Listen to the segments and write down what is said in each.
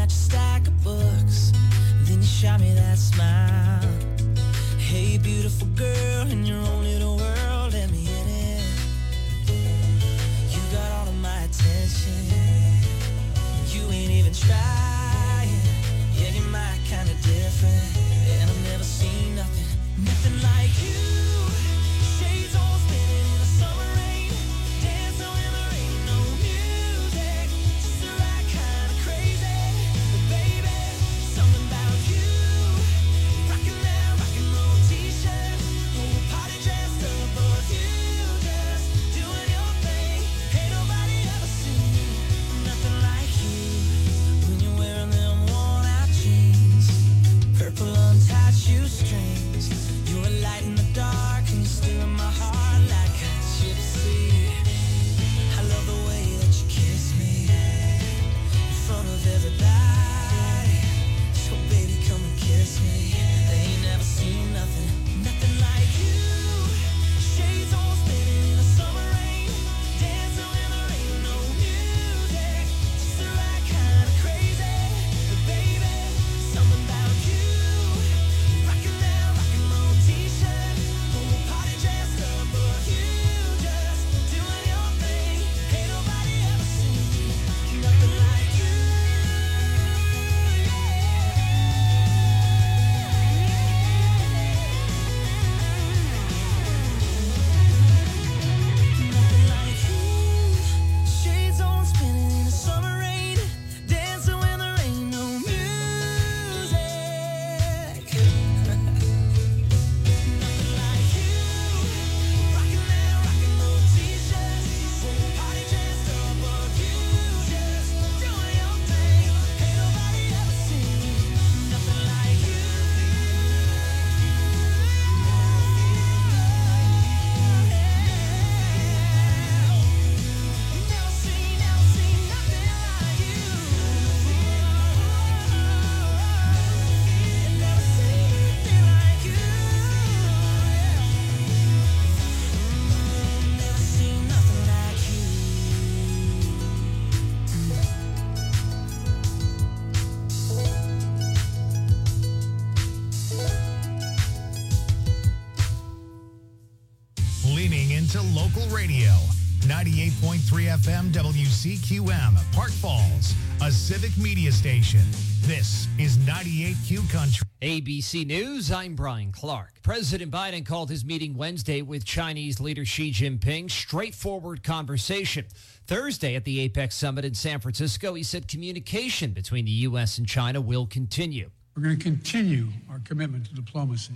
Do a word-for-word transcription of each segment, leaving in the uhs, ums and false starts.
at your stack of books. Then you shot me that smile. Hey, beautiful girl, in your own little world, let me in it. You got all of my attention. You ain't even trying. Yeah, you're my kind of different. And I've never seen nothing, nothing like you. Shades all spinning in the summer rain. Dancing when there ain't no music. Just the right kind of crazy. But baby, something about you. Rocking that rock and roll t-shirt. Whole party dressed up, but you just doing your thing. Ain't nobody ever seen nothing like you. When you're wearing them worn out jeans, purple untied shoestrings. You're a light in the dark and you're still in my heart like a gypsy. I love the way that you kiss me in front of everybody. So baby, come and kiss me. They ain't never seen nothing, nothing like you. Shades all spinning in the summer rain. Dancing when there ain't no music. Just the right kind of crazy. But baby, something about you. Rocking that rock and roll t-shirt. Whole party dressed up, but you just doing your thing. Ain't nobody ever seen nothing like you. Nothing like you. Shades on spinning in the summer rain. Dancing when there ain't no music. Nothing like you. Rocking that rock and roll t-shirt. Whole party dressed up, but you just doing your thing. Ain't nobody ever seen nothing like you. Never seen, never seen nothing like you. Never seen anything like you. Never seen nothing like Leaning into local radio. ninety-eight point three F M W C Q M, Park Falls, a civic media station. This is ninety-eight Q Country. A B C News, I'm Brian Clark. President Biden called his meeting Wednesday with Chinese leader Xi Jinping straightforward conversation. Thursday at the APEC summit in San Francisco, he said communication between the U S and China will continue. We're going to continue our commitment to diplomacy,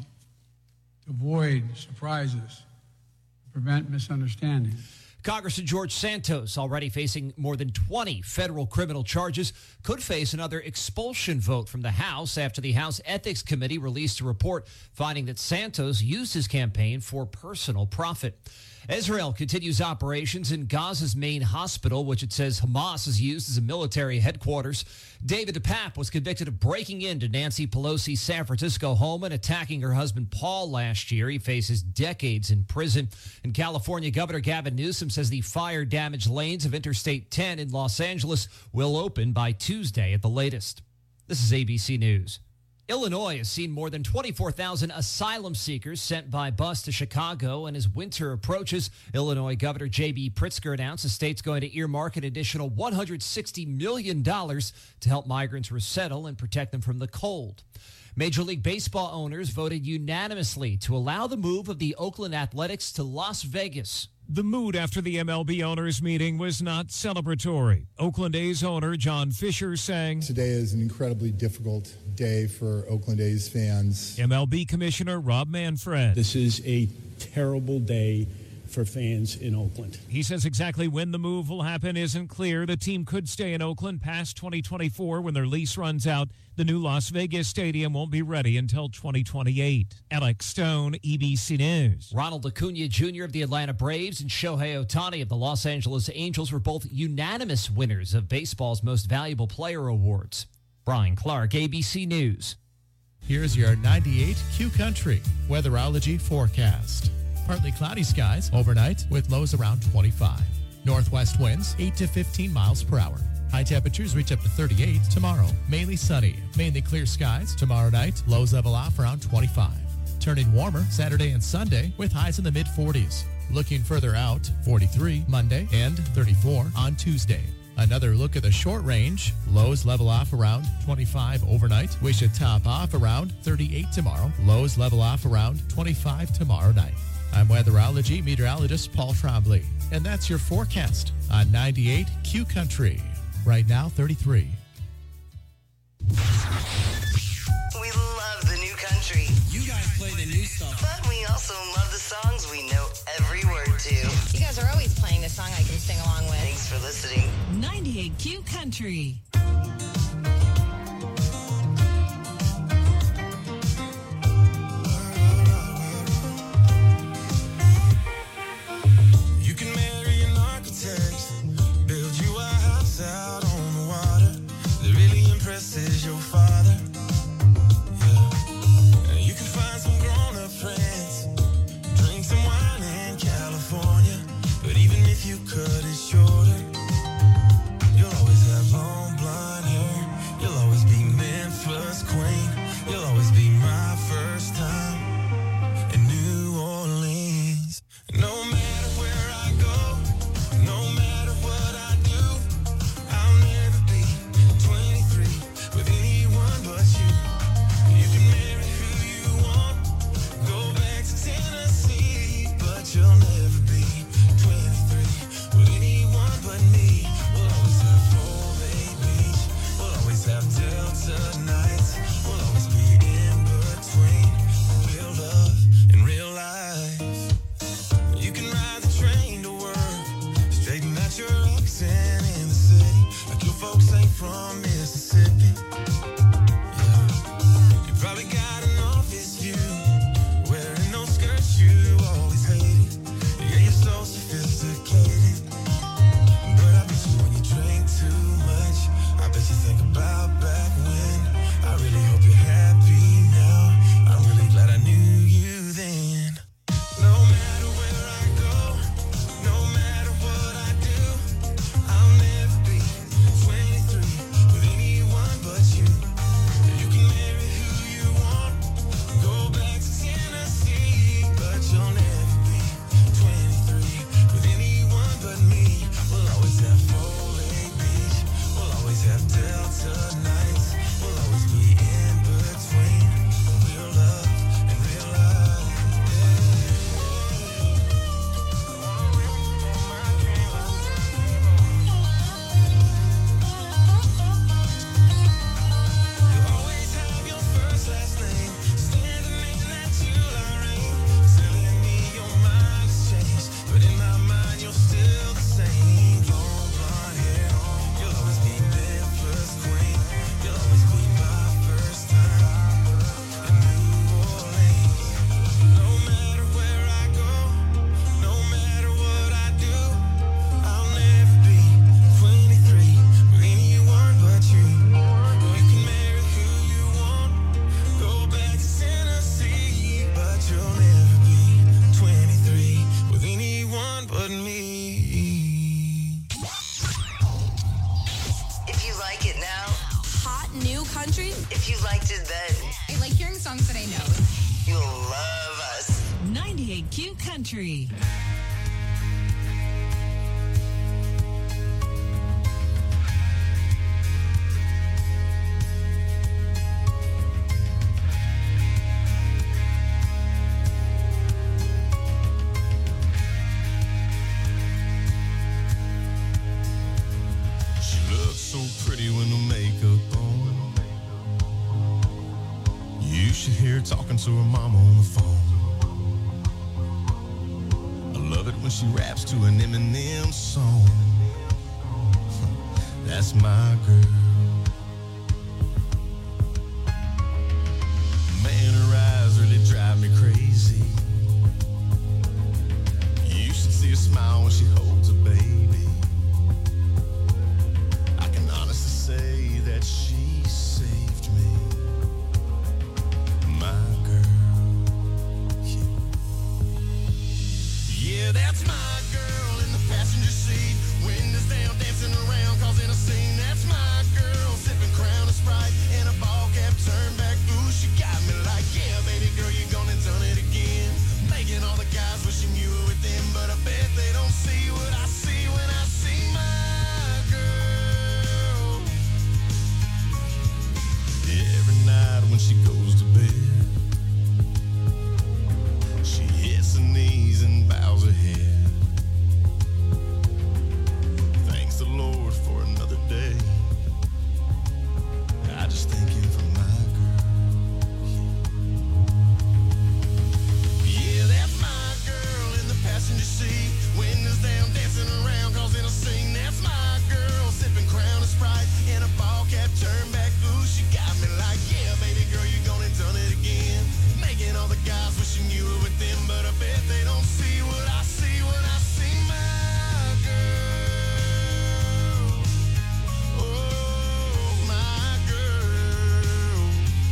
to avoid surprises, to prevent misunderstandings. Congressman George Santos, already facing more than twenty federal criminal charges, could face another expulsion vote from the House after the House Ethics Committee released a report finding that Santos used his campaign for personal profit. Israel continues operations in Gaza's main hospital, which it says Hamas has used as a military headquarters. David DePape was convicted of breaking into Nancy Pelosi's San Francisco home and attacking her husband Paul last year. He faces decades in prison. In California, Governor Gavin Newsom says the fire-damaged lanes of Interstate ten in Los Angeles will open by Tuesday at the latest. This is A B C News. Illinois has seen more than twenty-four thousand asylum seekers sent by bus to Chicago, and as winter approaches, Illinois Governor J B Pritzker announced the state's going to earmark an additional one hundred sixty million dollars to help migrants resettle and protect them from the cold. Major League Baseball owners voted unanimously to allow the move of the Oakland Athletics to Las Vegas. The mood after the M L B owners' meeting was not celebratory. Oakland A's owner John Fisher saying, "Today is an incredibly difficult day for Oakland A's fans." M L B Commissioner Rob Manfred. This is a terrible day for fans in Oakland. He says exactly when the move will happen isn't clear. The team could stay in Oakland past twenty twenty-four when their lease runs out. The new Las Vegas stadium won't be ready until twenty twenty-eight. Alex Stone, E B C News. Ronald Acuna Junior of the Atlanta Braves and Shohei Ohtani of the Los Angeles Angels were both unanimous winners of baseball's Most Valuable Player awards. Brian Clark, A B C News. Here's your ninety-eight Q Country weatherology forecast. Partly cloudy skies overnight with lows around twenty-five. Northwest winds eight to fifteen miles per hour. High temperatures reach up to thirty-eight tomorrow. Mainly sunny, mainly clear skies. Tomorrow night, lows level off around twenty-five. Turning warmer Saturday and Sunday with highs in the mid forties. Looking further out, forty-three Monday and thirty-four on Tuesday. Another look at the short range. Lows level off around twenty-five overnight. We should top off around thirty-eight tomorrow. Lows level off around twenty-five tomorrow night. I'm weatherology meteorologist Paul Trombley, and that's your forecast on ninety-eight Q Country. Right now, thirty-three. We love the new country. You guys play the new stuff. But we also love the songs we know every word to. You guys are always playing the song I can sing along with. Thanks for listening. ninety-eight Q Country. You can marry an architect, build you a house out on the water that really impresses your father. Yeah. And you can find some grown-up friends, drink some wine in California. But even if you cut it shorter, you'll always have long blonde hair. You'll always be Memphis queen. You'll always be my first time in New Orleans. No matter where I go, no matter what I do, I'll never be twenty-three with anyone but you. You can marry who you want, go back to Tennessee, but you'll never be twenty-three with anyone but me. We'll always have Full Bay Beach, we'll always have Delta nights, we'll always be in between real love and real life. You can ride the train to work, straighten out your accent in the city, like your folks ain't from Mississippi. Yeah. You probably got an office view, wearing those skirts you always hated. Yeah, you're so sophisticated, but I bet you when you drink too much, I bet you think about back when. I really hope you're happy now. I'm really glad I knew you then. No matter where I go, no matter what I do, I'll never be twenty-three with anyone but you. You can marry who you want, go back to Tennessee, but you'll never be twenty-three with anyone but me. We'll always have Full Bay Beach, we'll always have Delta nights, we'll always be in between real love and real life. You always have your first last name, standing in that July rain, telling me your mind has changed, but in my mind you're still the same. Long blonde hair, you'll always be Memphis queen, you'll always be my first time in New Orleans. No matter where I go, no matter what I do, I'll never be twenty-three with anyone but you. You can marry who you want, go back to Tennessee, but you'll never be twenty-three with anyone but me. If you like it now, Hot new country? if you liked it then, I like hearing songs that I know. you'll love us. ninety-eight Q Country. She looks so pretty with no makeup on. You should hear her talking to her mama on the phone. I love it when she raps to an Eminem song. That's my girl. Man, her eyes really drive me crazy. You should see her smile when she holds a baby. I can honestly say that she saved me. My girl. Yeah, yeah, that's my girl in the passenger seat. Windows down, dancing around, causing a scene. she goes to bed. She hits her knees and bows her head. Thanks the Lord for another day. I just thank him for my girl. Yeah, that's my girl in the passenger seat. Windows down, dancing around, causing a scene. That's my girl, sipping Crown and Sprite in a ball cap, turn back. Ooh, she got me like, yeah, baby girl, you gonna done it again. Making all the guys wishing you were with them, but I bet they don't see what I see when I see my girl. Oh, my girl.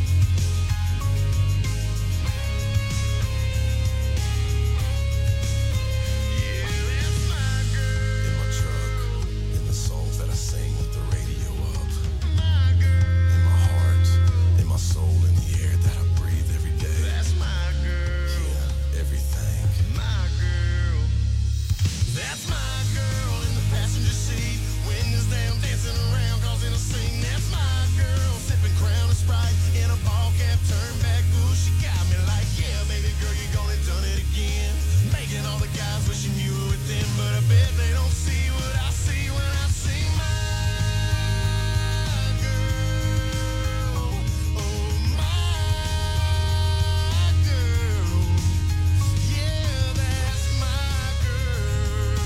Yeah, that's my girl. In my truck, in the songs that I sing with the radio up. My girl. In my heart, in my soul, in the air that I breathe every day. That's my girl. Yeah, everything. My girl. That's my girl in the passenger seat. Windows down, dancing around, causing a scene. That's my girl, sipping Crown and Sprite in a ball cap, turn back. Ooh, she got me like, yeah, baby girl, you gonna done it again. Making all the guys wishing you were with them, but I bet they don't see what I see when I see my girl. Oh, my girl. Yeah, that's my girl.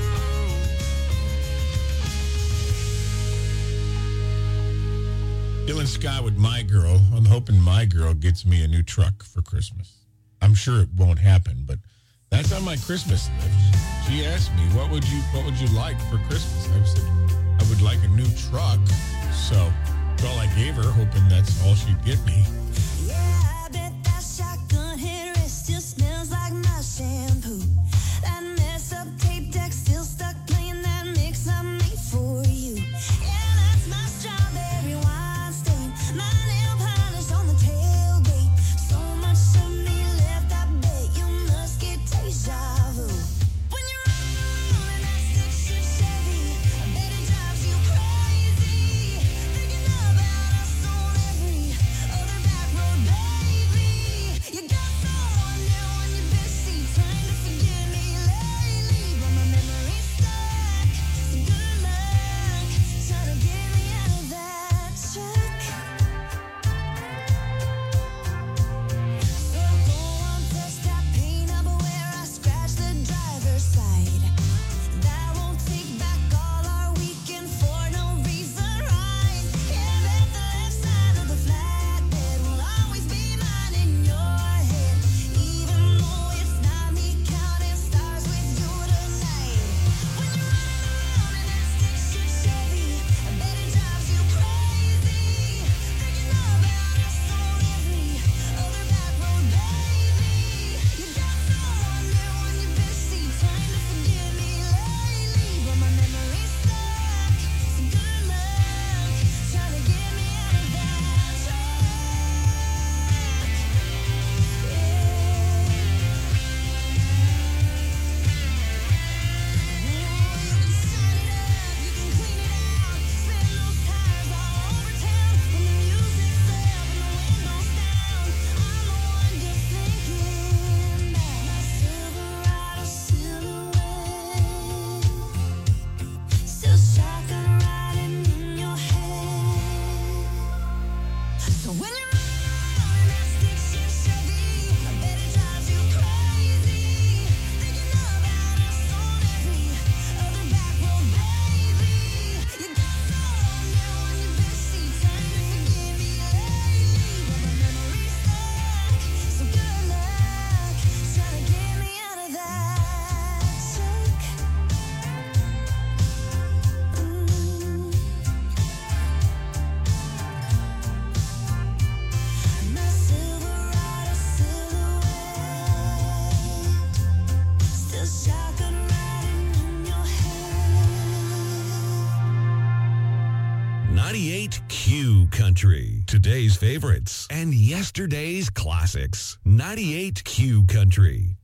Dylan Scott with My Girl. I'm hoping My Girl gets me a new truck for Christmas. I'm sure it won't happen, but that's on my Christmas list. She asked me, what would you what would you like for Christmas? I said, I would like a new truck. So that's all I gave her, hoping that's all she'd get me. Yeah, I bet that shotgun headrest still smells like my shampoo. That messed up tape deck still stuck playing that mix I made for you. Yeah, that's my strawberry wine stain. My nail polish on the tailgate. So much of me left, I bet you must get deja vu. When you're rolling that stick shift Chevy, I bet it drives you crazy. Thinking about us on every other back road, baby. You got someone now on your bed sheet trying to forget me lately, but my memory's stuck. So good luck trying to get me out of that truck. So go on, touch that paint up where I scratched the driver's side. That won't take back all our weekend for no reason, right? Yeah, bet the left side of the flatbed will always be mine in your head, even though it's not me counting stars with you tonight. When you're running around in that stick shift Chevy, I bet it drives you crazy. Thinking about us on every other back road, baby. You got someone there on your bed sheet trying to forget me lately, but my memory's stuck. So good luck trying to get me out of that truck. You can shine it up, you can clean it out, spin those tires all over town. When the music's up and the windows down, I'm the one you're thinking about. My Silverado silhouette, still shotgun riding in your head. So when you're rolling that stick shift Chevy, I bet it drives you crazy. Thinking about us on every other back road, baby. You got someone there on your bed sheet trying to forget me lately, but my memory's stuck. So good luck trying to get me out of that truck. My Silverado silhouette, still shotgun riding in your head. ninety-eight Q Country. Today's favorites and yesterday's classics. ninety-eight Q Country.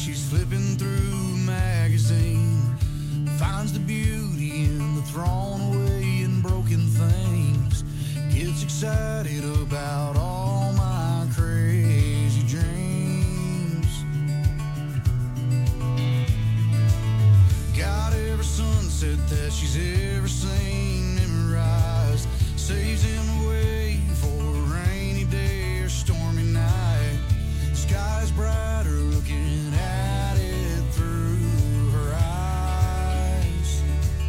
she's flipping through a magazine, finds the beauty in the thrown away and broken things, gets excited about all my crazy dreams. Got every sunset that she's ever seen memorized, saves him away for a rainy day or stormy night. Sky's brighter looking at it through her eyes.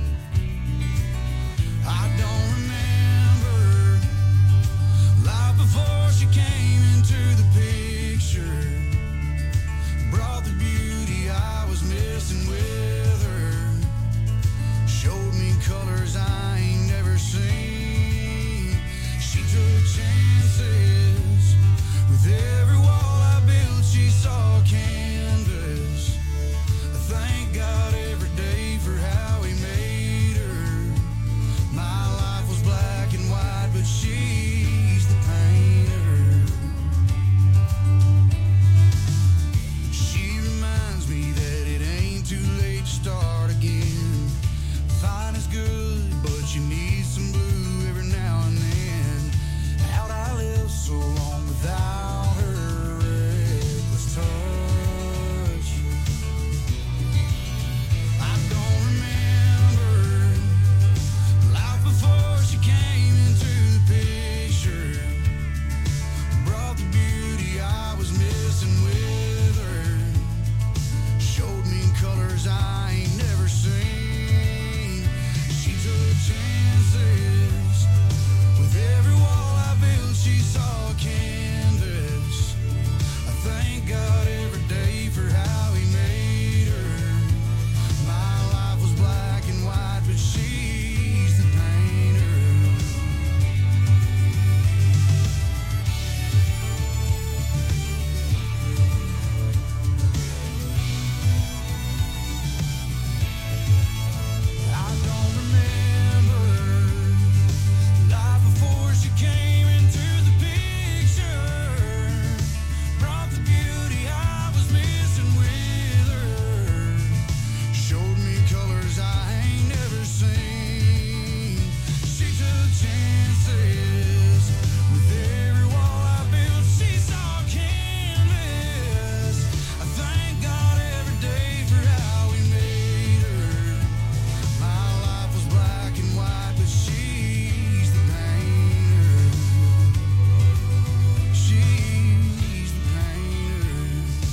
I don't remember life before she came into the picture, brought the beauty I was missing with her, showed me colors I ain't never seen. She took chances with every wall I built. She saw canvas. I thank God every day for how he made her. My life was black and white, but she's the painter. She reminds me that it ain't too late to start again. Fine is good, but you need some blue every now and then. How'd I live so long without her reckless touch? I don't remember life before she came into the picture, brought the beauty I was missing with her, showed me colors I ain't never seen. She took chances with every wall I built. She saw canvas. I thank God every day for how he made her. My life was black and white, but she's the painter. I don't remember life before she came into the picture, brought the beauty I was missing with her, showed me colors I ain't never seen. She took chances with every wall I built. She saw canvas. I thank God every day for how he made her. My life was black and white, but she's the painter. She's the painter.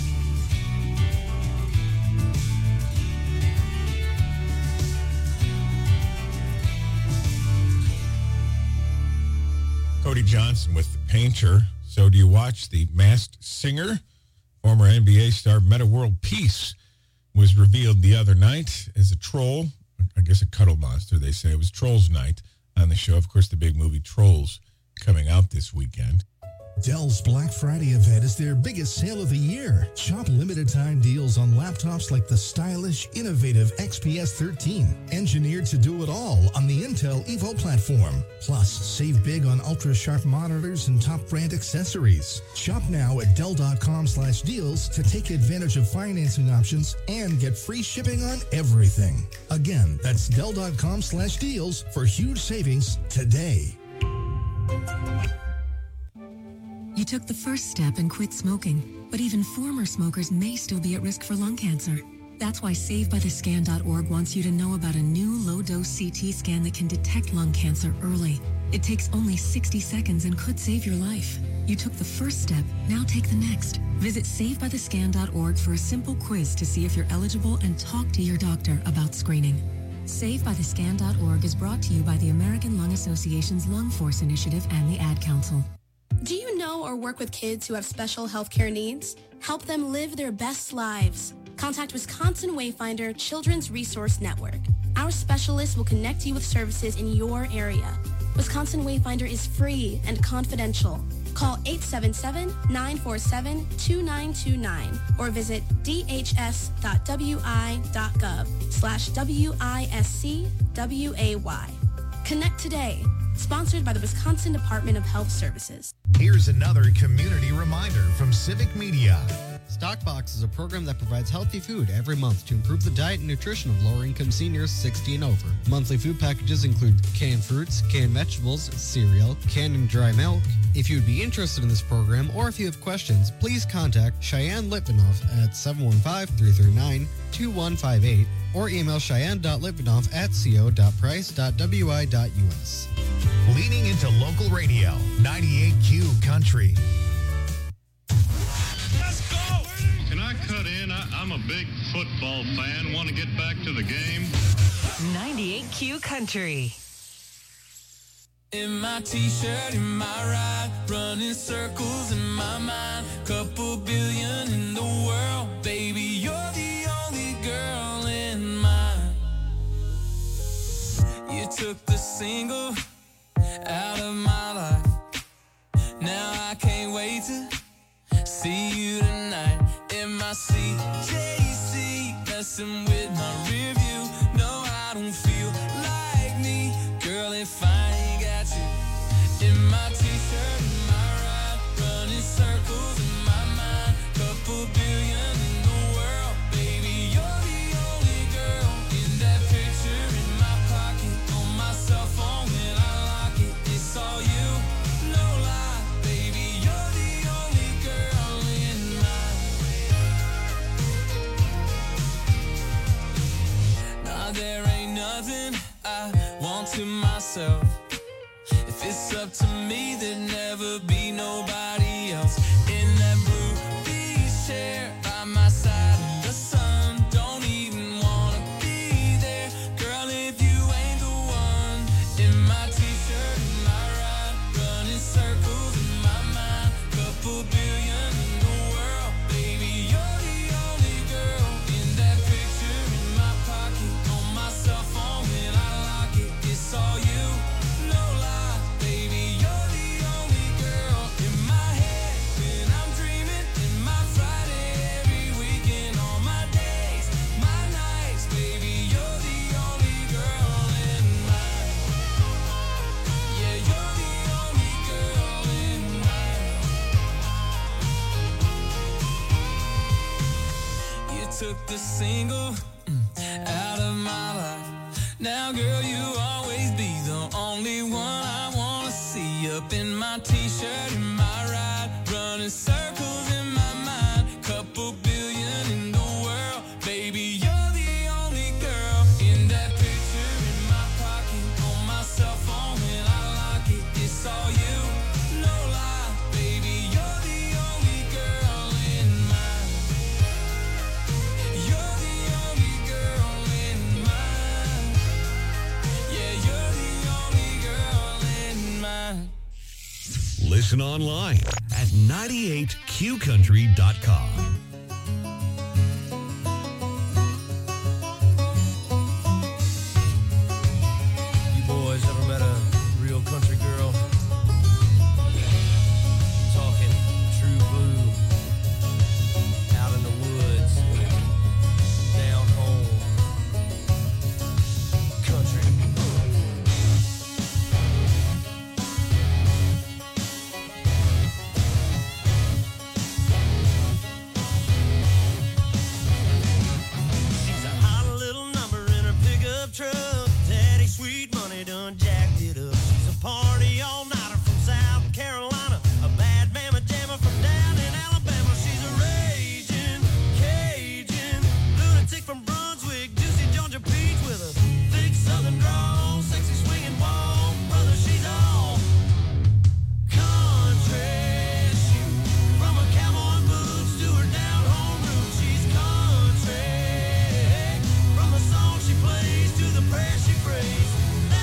Cody Johnson with The Painter. So do you watch The Masked Singer? Former N B A star Metta World Peace was revealed the other night as a troll. I guess a cuddle monster, they say. It was Trolls Night on the show. Of course, the big movie Trolls coming out this weekend. Dell's Black Friday event is their biggest sale of the year. Shop limited time deals on laptops like the stylish, innovative X P S thirteen, engineered to do it all on the Intel Evo platform. Plus, save big on ultra-sharp monitors and top brand accessories. Shop now at Dell.com slash deals to take advantage of financing options and get free shipping on everything. Again, that's Dell.com slash deals for huge savings today. You took the first step and quit smoking, but even former smokers may still be at risk for lung cancer. That's why Save By The Scan dot org wants you to know about a new low-dose C T scan that can detect lung cancer early. It takes only sixty seconds and could save your life. You took the first step, now take the next. Visit Save By The Scan dot org for a simple quiz to see if you're eligible and talk to your doctor about screening. Save By The Scan dot org is brought to you by the American Lung Association's Lung Force Initiative and the Ad Council. Do you know or work with kids who have special healthcare needs? Help them live their best lives. Contact Wisconsin Wayfinder Children's Resource Network. Our specialists will connect you with services in your area. Wisconsin Wayfinder is free and confidential. Call eight seven seven, nine four seven, two nine two nine or visit d h s dot w i dot gov slash W I S C W A Y. Connect today. Sponsored by the Wisconsin Department of Health Services. Here's another community reminder from Civic Media. Stockbox is a program that provides healthy food every month to improve the diet and nutrition of lower-income seniors sixty and over. Monthly food packages include canned fruits, canned vegetables, cereal, canned and dry milk. If you would be interested in this program or if you have questions, please contact Cheyenne Litvinoff at seven one five, three three nine, two one five eight or email cheyenne dot litvinoff at co dot price dot w i dot u s. Leaning into local radio, ninety-eight Q Country. Can I cut in? I, I'm a big football fan. Want to get back to the game? ninety-eight Q Country. In my t-shirt, in my ride, running circles in my mind. Couple billion in the world, baby, you're the only girl in mine. You took the single out of my life. Now I can't wait to see you tonight. In my C J C, messing with my rear view. No, I don't feel like me, girl, if I ain't got you. In my t-shirt, in my ride, running circles in my mind. Couple billion in the world, baby, you're the only girl. In that picture in my pocket, on my cell phone when I lock it, it's all you, no lie, baby, you're the only girl in mine. Nah, there ain't nothing I want to myself. If it's up to me, there'd never be nobody else. In that blue beach chair by my side in the sun, don't even wanna be there, girl, if you ain't the one. In my t-shirt, in my ride, running circles in my mind. Couple billion in the world, baby, you're the only girl. In that picture in my pocket, on my cell phone when I lock it, it's all you, no lie, baby, you're the only girl. In my head when I'm dreaming, in my Friday every weekend, all my days, my nights, baby, you're the only girl in mine. Yeah, you're the only girl in mine. You took the single mm, out of my life. Now, girl, you always be the only one I wanna see. Up in my t-shirt, in my ride, running circles in my mind. Couple billion in the world, baby, you're the only girl. In that picture in my pocket, on my cell phone when I lock it, it's all you, no lie, baby, you're the only girl in mine. You're the only girl in mine. Yeah, you're the only girl in mine. Listen online at ninety-eight q country dot com. You boys ever met a real country girl? Talking true blue, out in the woods, down home, country. She's a hot little number in her pickup truck. Daddy Sweet Money done jacked it up. She's a party all-nighter from South Carolina, a bad mamma jammer from down in Alabama. She's a raging Cajun lunatic from Brunswick, juicy Georgia peach with a thick southern drawl, sexy swinging walk. Brother, she's all country. Shoot, from her cowboy boots to her down home roots, she's country. From the song she plays to the prayer she prays,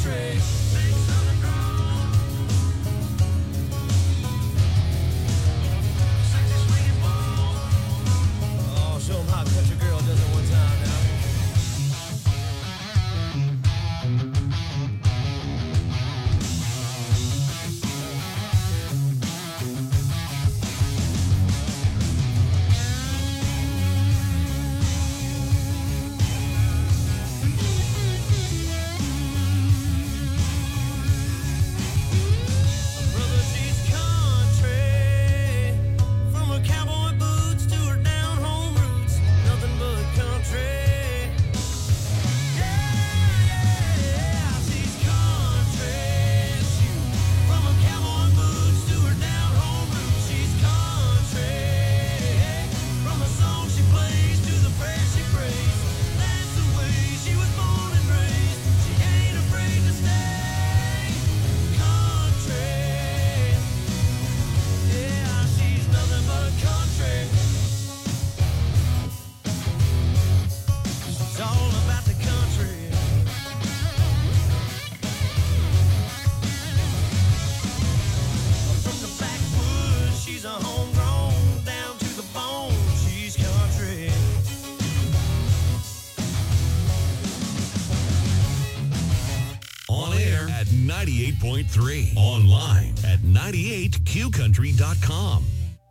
country. Oh, show 'em how a country girl does it one time now. Brother, she's country. From her cowboy boots to her down home roots, nothing but country. Yeah, yeah, she's country. Shoot. From her cowboy boots to her down home roots, she's country. From the song she plays to the prayer she prays, that's the way she was born and raised. She ain't afraid to stay country. Yeah, she's nothing but country. It's all about the country. From the backwoods, she's a homegrown, down to the bone, she's country. On air at ninety-eight point three. Online at ninety-eight q country dot com.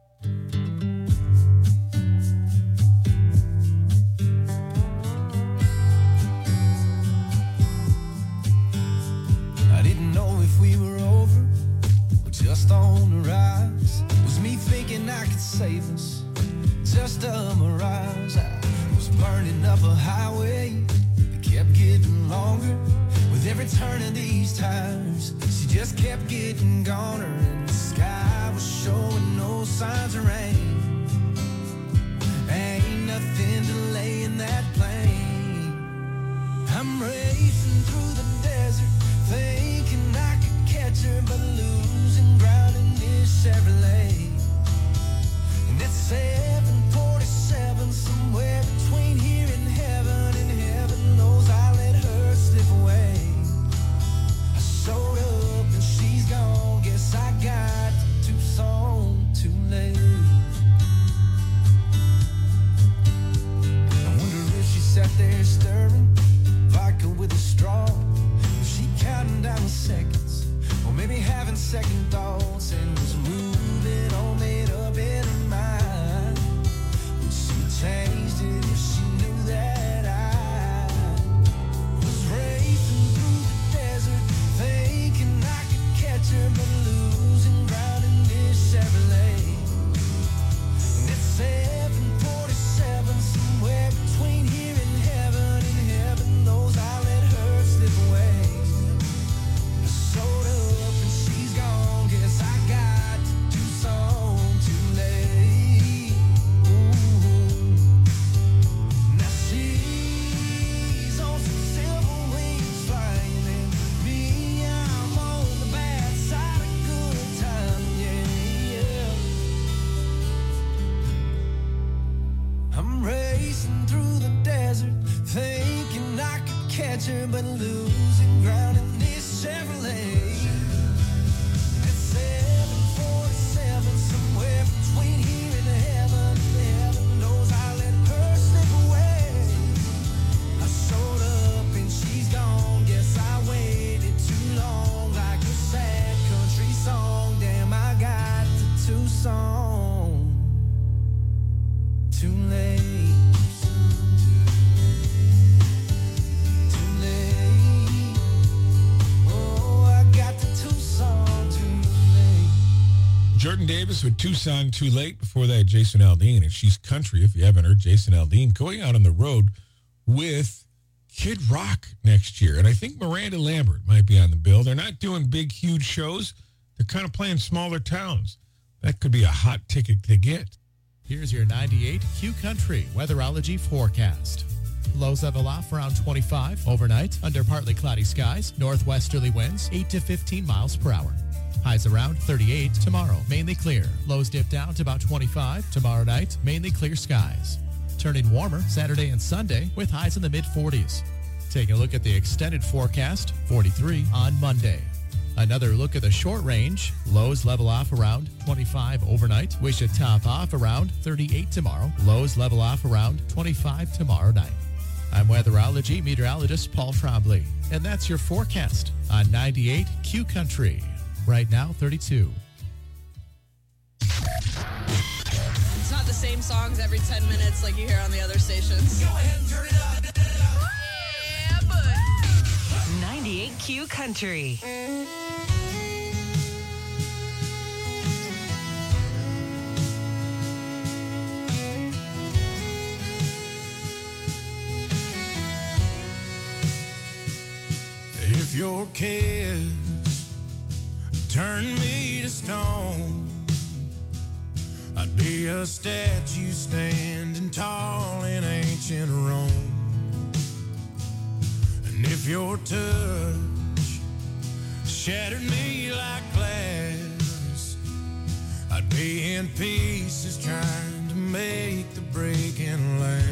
I didn't know if we were over or just on the rise. Was me thinking I could save us just a mirage? I was burning up a highway that kept getting longer. With every turn of these tires, she just kept getting goner, and the sky was showing no signs of rain. Ain't nothing delaying that plane. I'm racing through the desert, thinking I could catch her, but losing ground in this Chevrolet. And it's seven forty-seven, somewhere between here and heaven, and heaven knows I let her slip away. I showed up and she's gone, guess I got to Tucson too late. I wonder if she sat there stirring vodka with a straw. Was she counting down the seconds, or maybe having second thoughts, and was moving all made up in her mind? Would she have changed it if she knew that I was racing through the desert, thinking I could catch her, but losing ground in this Chevrolet? And it's seven forty-seven, somewhere between here and heaven, and heaven knows I let her slip away. I showed up and she's gone, guess I got to Tucson too late. Ooh. Now she's on some silver wings flying, and me, I'm on the bad side of good time, yeah, yeah. I'm racing through the desert, thinking I could catch her, but losing ground in this Chevrolet. It's seven forty-seven, somewhere between here and heaven, and heaven knows I let her slip away. I showed up and she's gone, guess I waited too long, like a sad country song. Damn, I got to Tucson too late. Too late. Oh, I got to Tucson too late. Jordan Davis with Tucson Too Late. Before that, Jason Aldean, and she's country. If you haven't heard Jason Aldean, going out on the road with Kid Rock next year. And I think Miranda Lambert might be on the bill. They're not doing big, huge shows. They're kind of playing smaller towns. That could be a hot ticket to get. Here's your ninety-eight Q Country weatherology forecast. Lows of a low around twenty-five. Overnight, under partly cloudy skies. Northwesterly winds, eight to fifteen miles per hour. Highs around thirty-eight tomorrow. Mainly clear. Lows dip down to about twenty-five. Tomorrow night, mainly clear skies. Turning warmer Saturday and Sunday with highs in the mid forties. Taking a look at the extended forecast, forty-three on Monday. Another look at the short range. Lows level off around twenty-five overnight. We should top off around thirty-eight tomorrow. Lows level off around twenty-five tomorrow night. I'm weatherology meteorologist Paul Trombley, and that's your forecast on ninety-eight Q Country. Right now, thirty-two. It's not the same songs every ten minutes like you hear on the other stations. Go ahead and turn it up. Yeah, bud. ninety-eight Q Country. If your kids turn me to stone, I'd be a statue standing tall in ancient Rome. And if your touch shattered me like glass, I'd be in pieces trying to make the breaking last.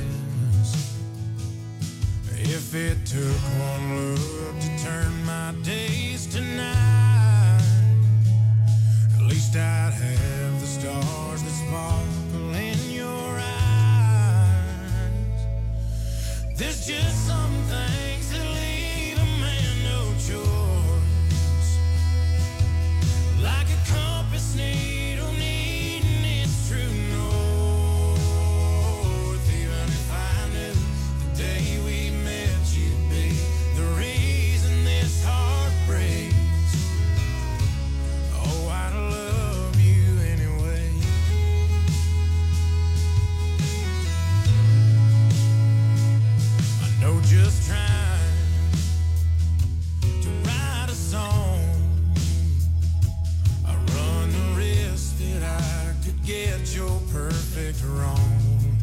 If it took one look to turn my days to night, at least I'd have the stars that sparkle in your eyes. There's just some things that leave a man no choice, like a compass needle needing its true north. Even if I knew the day we met you'd be the reason this heart breaks, oh, I'd love you anyway. I know just trying to write a song, I run the risk that I could get your perfect wrong.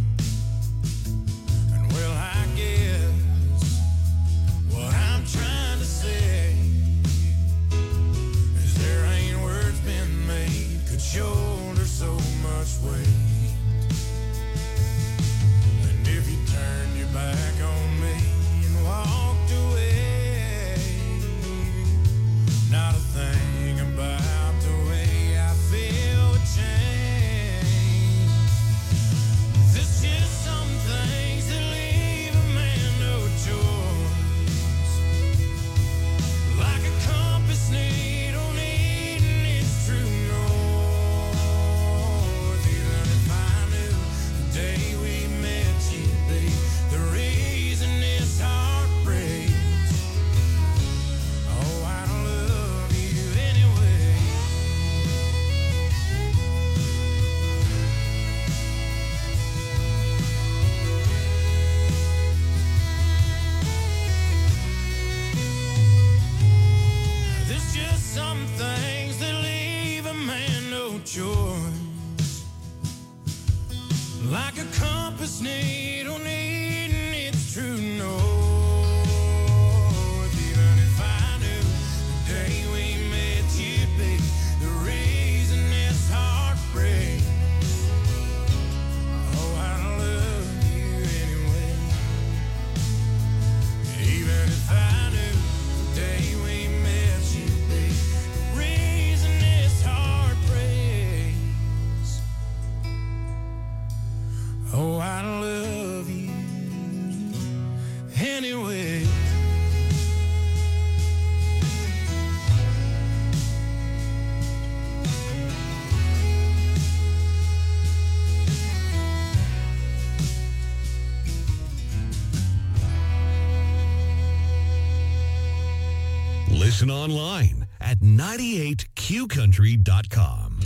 And well, I guess what I'm trying to say is there ain't words been made could shoulder so much weight. And if you turned your back on me and walked away, not a thing about the way I feel would change. There's just some things that leave a man no choice, like a compass needle needing its true north. Even if I knew the day we met you'd be the reason this heart breaks, oh, I'd love you anyway. There's just some things that leave a man no choice, like a compass needle needing its true north. Even if I knew the day we met you'd be the reason this heart breaks, oh, I'd love you anyway. Even if I knew the day we met you'd be the reason this heart breaks, oh, I'd love you anyway. Listen online at ninety-eight Q country dot com.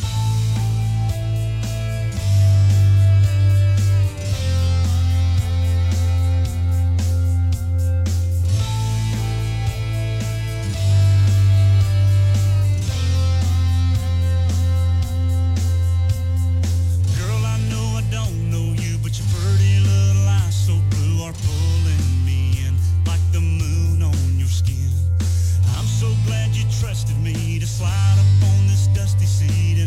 Girl, I know I don't know you, but your pretty little eyes so blue are pulling me in like the moon on your skin. I'm so glad you trusted me to slide up on this dusty seat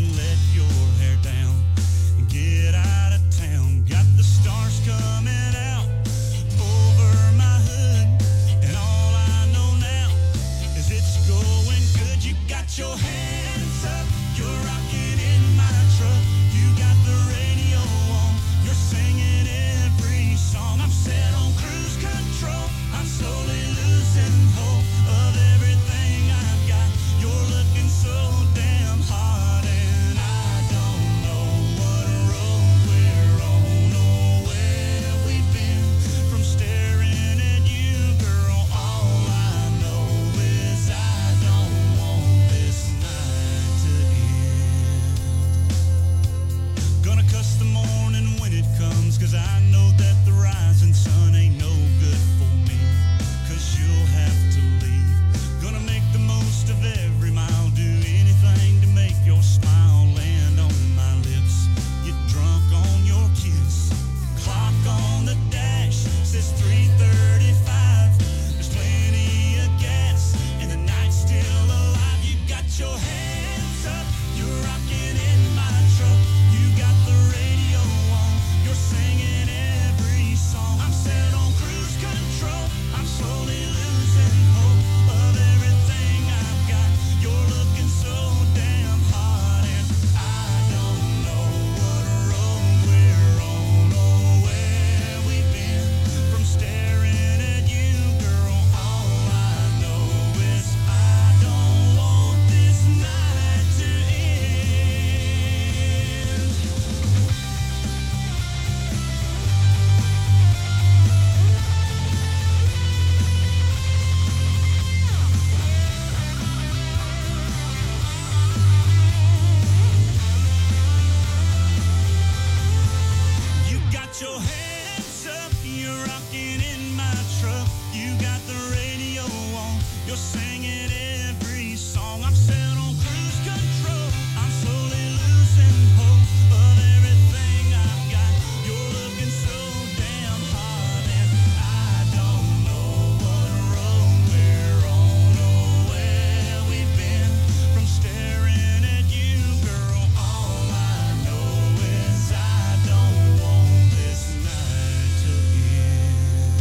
We'll sing it every song. I'm set on cruise control. I'm slowly losing hope of everything I've got. You're looking so damn hot, and I don't know what road we're on or where we've been. From staring at you, girl, all I know is I don't want this night to end.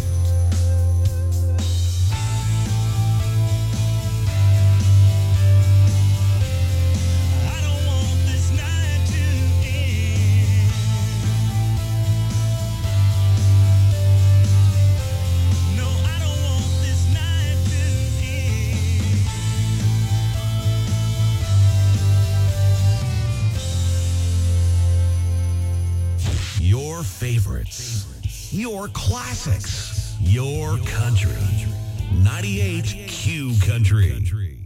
I don't want this night to end. No, I don't want this night to end. Your favorites, your classics, your country. ninety-eight Q Country.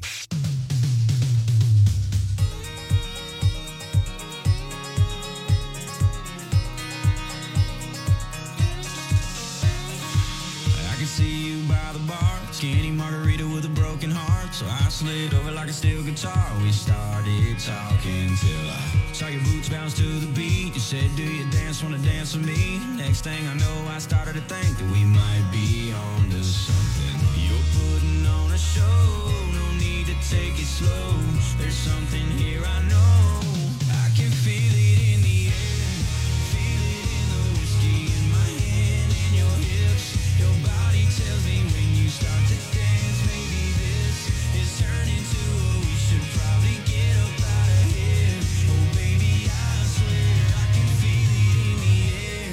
I can see you by the bar, skinny margarita with a broken heart. So I slid over like a steel guitar. We started talking till I saw your boots bounce to the beat. You said, do you dance, wanna dance with me? Next thing I know, I started to think that we might be on to something. You're putting on a show, no need to take it slow. There's something here I know. I can feel it in the air, feel it in the whiskey in my hand and your hips. Your body tells me when you start to dance, maybe this is turning to a we should probably get up out of here. Oh baby, I swear I can feel it in the air.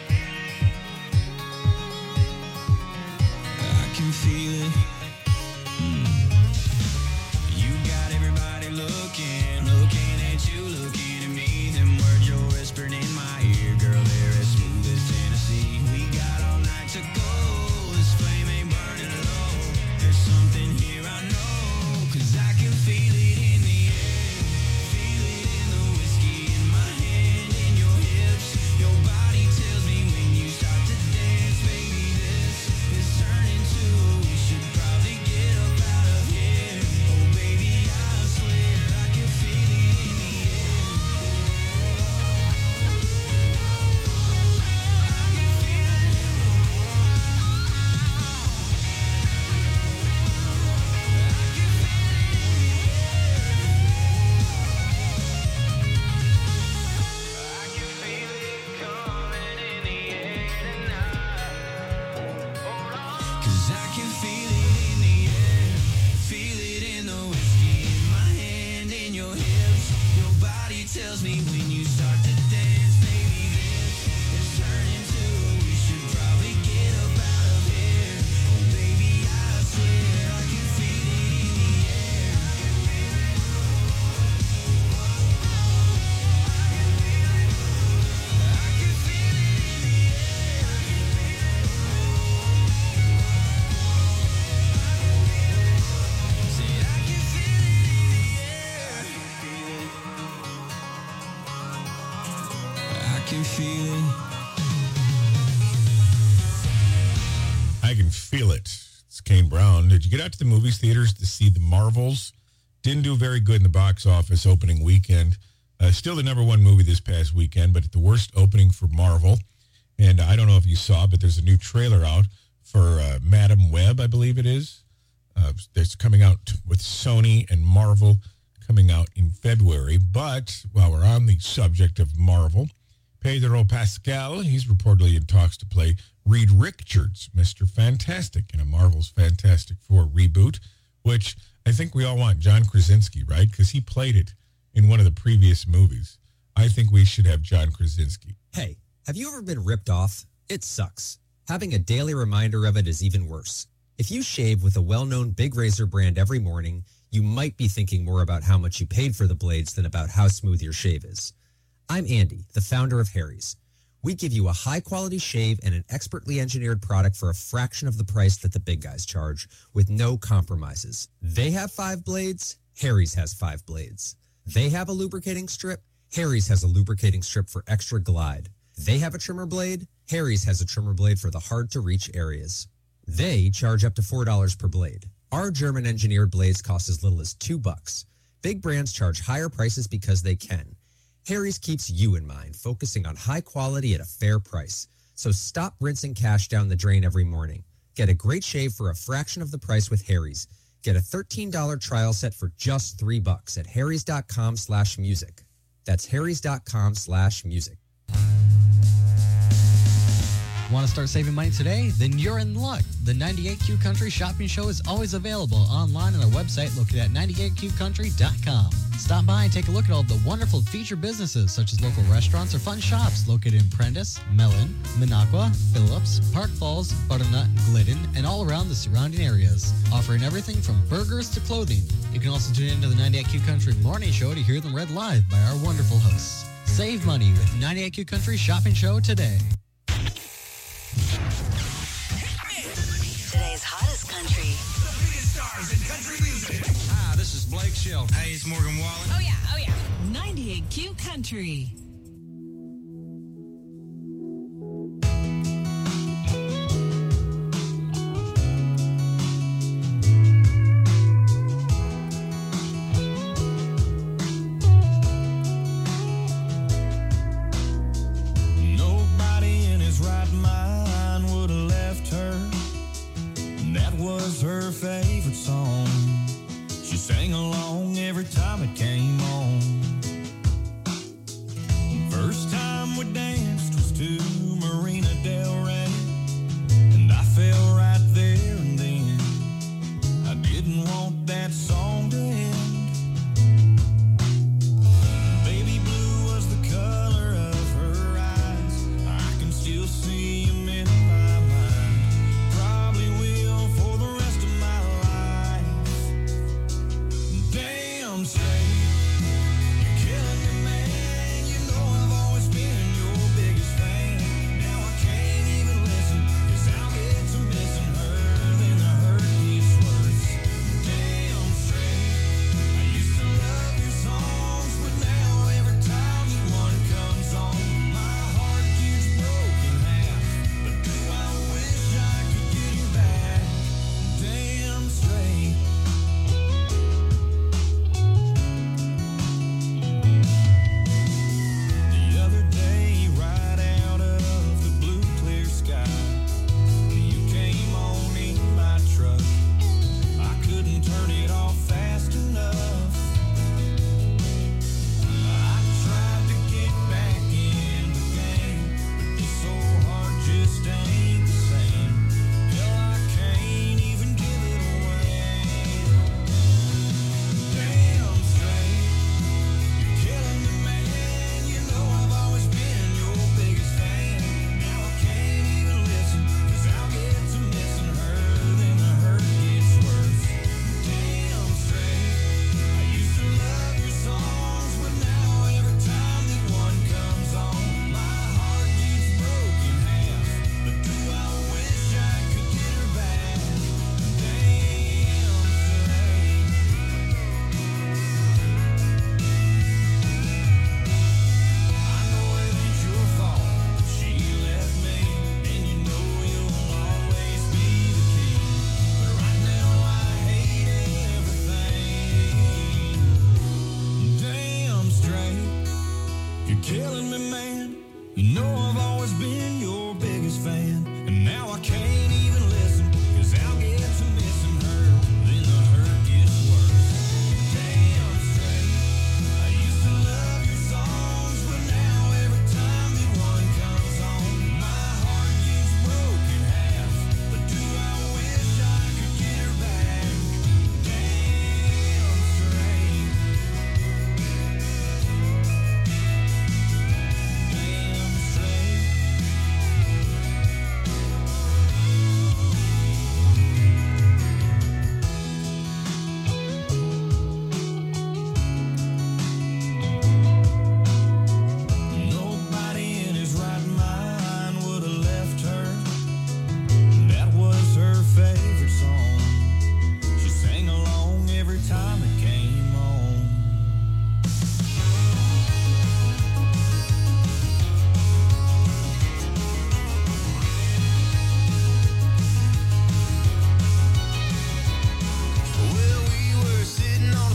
I can feel it. Mm. You got everybody looking, looking at you, looking at me. Them words you're whispering in my ear, girl, they're as smooth as Tennessee. We got all night to go, this flame ain't burning low. There's something here I know, cause I can feel it in the air. Feel it in the whiskey in my hand and your hips. Your body tells me when you start to dance, baby, this is turning to a we should probably get up out of here. Oh baby, I swear I can feel it in the air. Cause I can feel it in the air, feel it in the whiskey in my hand and your hips. Your body tells me when you start to dance, maybe this is turning to a we should probably get up out of here. Oh baby, I swear I can feel it in the air. I can feel it in the air. Say I can feel it in the air. I can feel it. I can feel it. It's Kane Brown. Did you get out to the movies theaters to see The Marvels? Didn't do very good in the box office opening weekend. Uh, still the number one movie this past weekend, but the worst opening for Marvel. And I don't know if you saw, but there's a new trailer out for uh, Madam Web, I believe it is. Uh, that's coming out with Sony and Marvel coming out in February. But while we're on the subject of Marvel, Pedro Pascal, he's reportedly in talks to play Reed Richards, Mister Fantastic, in a Marvel's Fantastic Four reboot, which I think we all want John Krasinski, right? Because he played it in one of the previous movies. I think we should have John Krasinski. Hey, have you ever been ripped off? It sucks. Having a daily reminder of it is even worse. If you shave with a well-known big razor brand every morning, you might be thinking more about how much you paid for the blades than about how smooth your shave is. I'm Andy, the founder of Harry's. We give you a high-quality shave and an expertly engineered product for a fraction of the price that the big guys charge, with no compromises. They have five blades, Harry's has five blades. They have a lubricating strip, Harry's has a lubricating strip for extra glide. They have a trimmer blade, Harry's has a trimmer blade for the hard-to-reach areas. They charge up to four dollars per blade. Our German-engineered blades cost as little as two bucks. Big brands charge higher prices because they can. Harry's keeps you in mind, focusing on high quality at a fair price. So stop rinsing cash down the drain every morning. Get a great shave for a fraction of the price with Harry's. Get a thirteen dollars trial set for just three bucks at harrys.com slash music. That's harrys.com slash music. Want to start saving money today? Then you're in luck. The ninety-eight Q Country Shopping Show is always available online on our website located at ninety-eight q country dot com. Stop by and take a look at all the wonderful featured businesses such as local restaurants or fun shops located in Prentice, Mellon, Minocqua, Phillips, Park Falls, Butternut, Glidden, and all around the surrounding areas. Offering everything from burgers to clothing. You can also tune into the ninety-eight Q Country Morning Show to hear them read live by our wonderful hosts. Save money with ninety-eight Q Country Shopping Show today. Today's hottest country. The biggest stars in country music. Hi, this is Blake Shelton. Hey, it's Morgan Wallen. Oh, yeah, oh, yeah. ninety-eight Q Country. Nobody in his right mind would have left her. And that was her favorite song. She sang along every time it came on. First time we danced was to Marina Del Rey, and I fell right there and then. I didn't want that song to end. Baby blue was the color of her eyes. I can still see him in my mind. Probably will for the rest of my life. Damn straight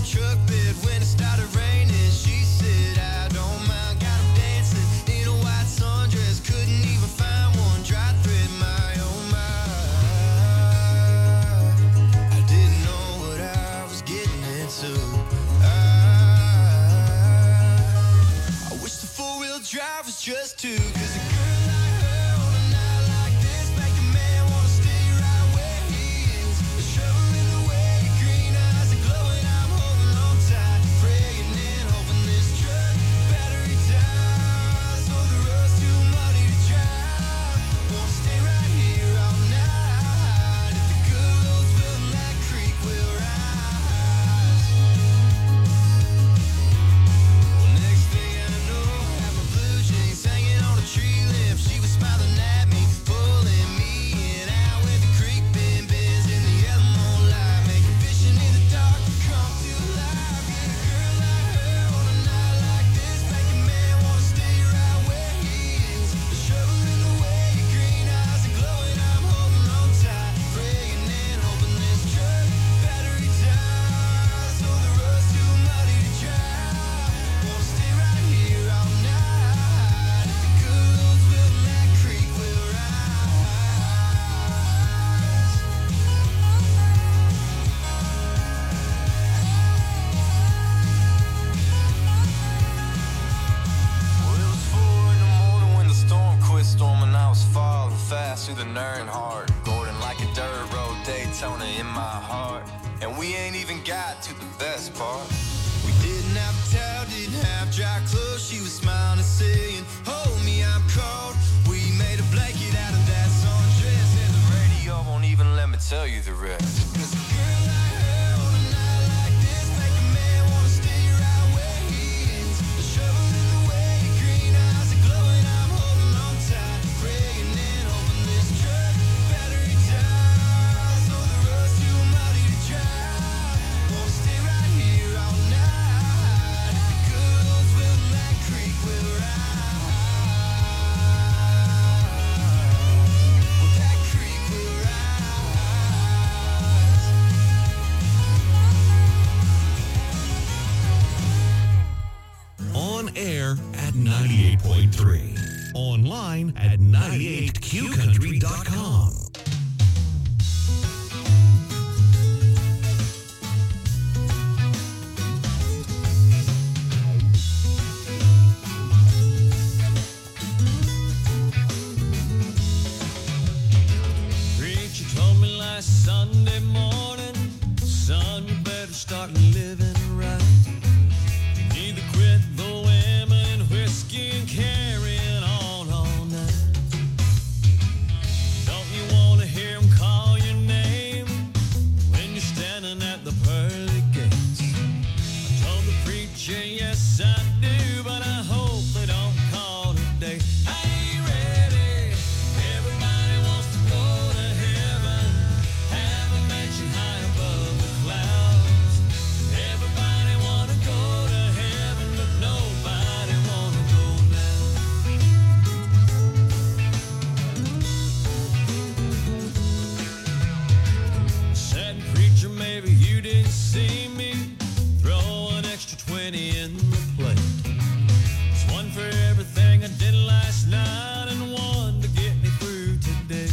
truck bed when it started raining. She said, I don't mind, got him dancing in a white sundress. Couldn't even find one dry thread, my oh my. I didn't know what I was getting into. I, I wish the four-wheel drive was just two, cause a girl like her on a night like this make a man wanna stay right where he is. A shovel in the way, green eyes are glowing, I'm holding on tight, praying and hoping this truck battery dies. So the road's too muddy to drive, wanna stay right here all night. If the good Lord's willing, that creek will rise. Well, next thing I know, I have my blue jeans hanging on a tree limb. She was smiling at me, pulling me in out with the creek bend bends in the yellow moonlight, making vision in the dark come to life. Get a girl like her on a night like this, make a man wanna stay right where he is. The shovel in the way, green eyes are glowing, I'm holding on tight, praying and hoping this truck battery dies. So the road's too muddy to drive, wanna stay right here all night. If the good Lord's willing, that creek will rise. Well, it was four in the morning when the storm quit storming. I was falling fast through the Earnhardt Gordon like a dirt road Daytona in my heart. And we ain't even got to the best part. We didn't have a towel, didn't have dry clothes. She was smiling and saying, hold me, I'm cold. We made a blanket out of that sundress, and the radio won't even let me tell you the rest. 'Cause a girl like her on a night like this make a man wanna stay right where he is. The shovel in the way, green eyes are glowing, I'm holding on tight, praying and hoping this truck battery dies. So the road's too muddy to drive, wanna stay right here all night. If the good Lord's willing, that creek will rise. Well, that creek will rise. On air at ninety-eight point three. Online at ninety-eight q country dot com. Preacher told me last Sunday morning, son, you better start living right. You need to quit the women and whiskey and carrying on all night. Don't you want to hear them call your name when you're standing at the pearly gates? I told the preacher, yes I do, but I hope they don't call today. I ain't ready. Everybody wants to go to heaven, have a mansion high above the clouds. Everybody wanna go to heaven, but nobody wanna go now. Said preacher, maybe you didn't see me throw an extra twenty in the plate. It's one for everything I did last night and one to get me through today.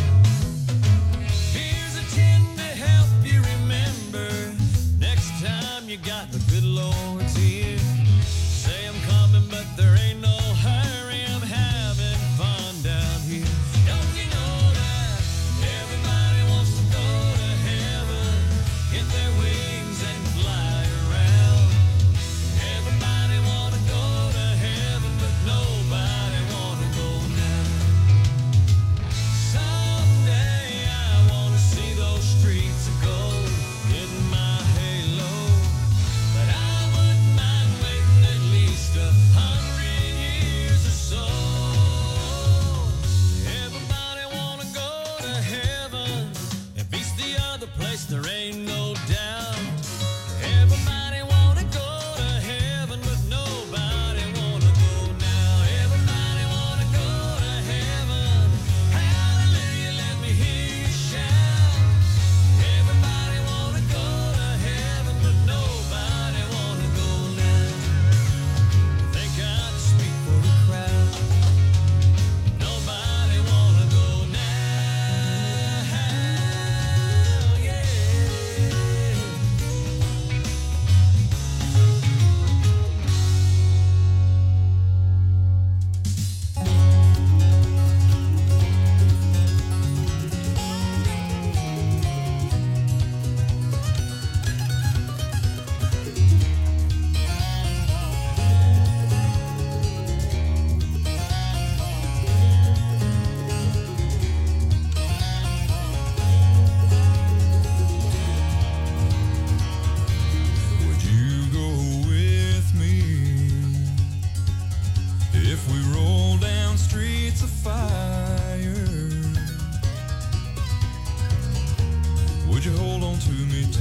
Here's a tin to help you remember next time you got the good Lord's ear. Say I'm coming, but there ain't no hurry. I'm having fun down here. Don't you know that everybody wants to go to heaven, get their wings and fly around? Everybody wanna go to heaven, but nobody wanna go now. Someday I wanna see those streets of gold, getting my halo. But I wouldn't mind waiting at least a hundred years or so. Everybody wanna go to heaven. If it's the other place, there ain't no doubt. Everybody wanna go to heaven, but nobody wanna go now. Everybody wanna go to heaven. Hallelujah, let me hear you shout. Everybody wanna go to heaven, but nobody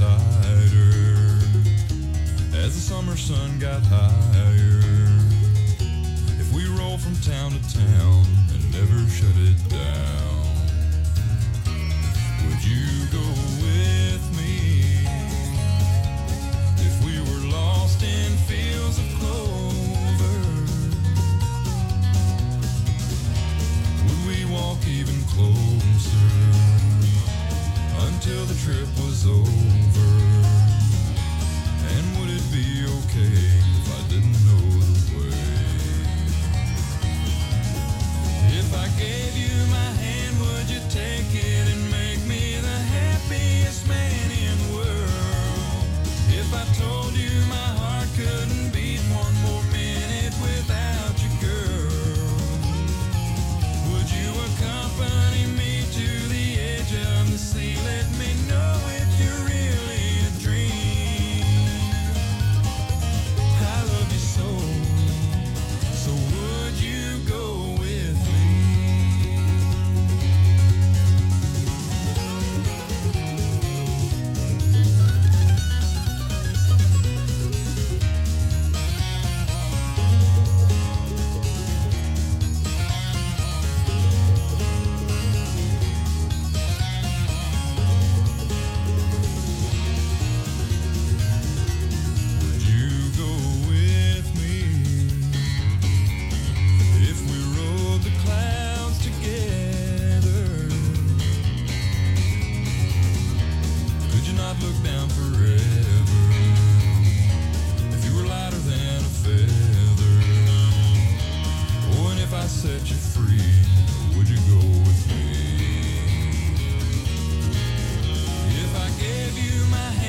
tighter as the summer sun got higher. If we roll from town to town and never shut it down, would you go with me? If we were lost in fields of clover, would we walk even closer until the trip was over? And would it be okay if I didn't know the way? If I gave you my hand, would you take it and make me the happiest man in the world? If I told you my heart couldn't beat one more minute without you, girl, would you accompany me to the edge of the sea? Let me know if you're really a dream. I love you so, so would you go with me? Would you go with me if we rode the clouds together? Could you not look down forever if you were lighter than a feather? Oh, and if I set you free, would you go with me? If I gave you my